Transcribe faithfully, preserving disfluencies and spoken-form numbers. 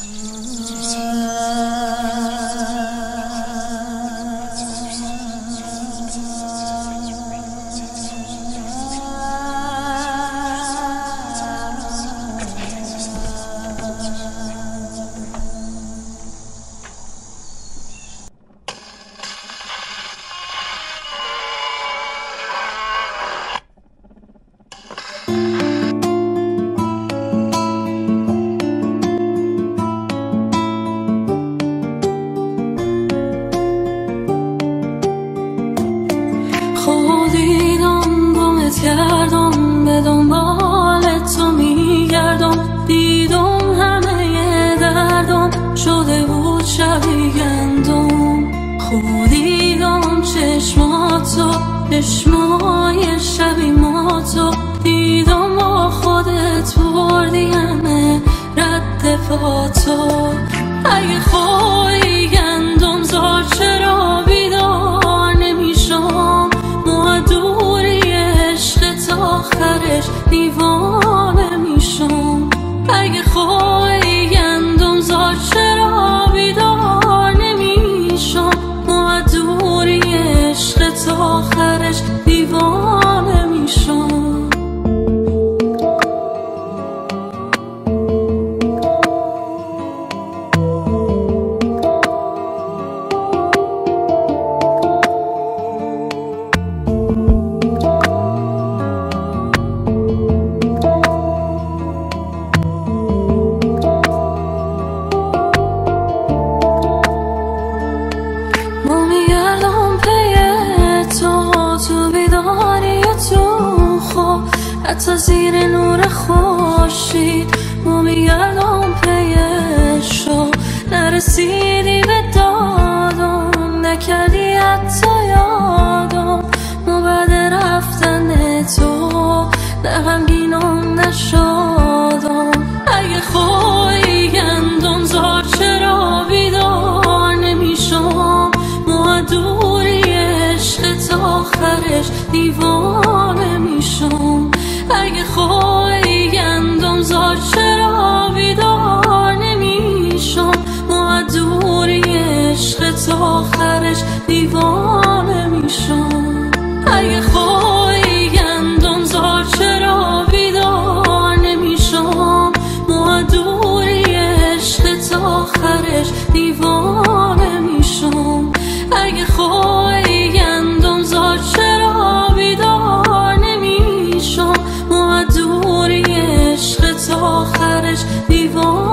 خودیدم گمت کردم به دنبال تو میگردم دیدم همه دردم شده بود شبیه گندم خودیدم چشماتو چشمای شبیه ماتو دیدم با خودت بردی همه رد پاتو اگه خواهی گندم زار چرا بیدار نمیشم دوری عشق تا آخرش دیوانه میشم اگه خواهی گندم زار چرا بیدار نمیشم ما دوری عشق تا آخرش دیوانه میشم حتی زیر نور خورشید ما میگردم پیشو نرسیدی به دادم نکردی حتی یادم ما بعد رفتن تو نه غمگینم نشادم اگه خواهی گندم زار چرا بیدار نمیشم ما دوری عشق تا آخرش دیوانه میشم اگه خواهی گندم زار چرا بیدار نمیشم ما دوری عشق تا آخرش دیوانه میشم اگه خواهی گندم زار چرا بیدار نمیشم ما دوری عشق تا آخرش دیوانه میشم اگه خواهی گندم زار چرا بیدار نمیشم ما دوری عشق تا آخرش دیوانه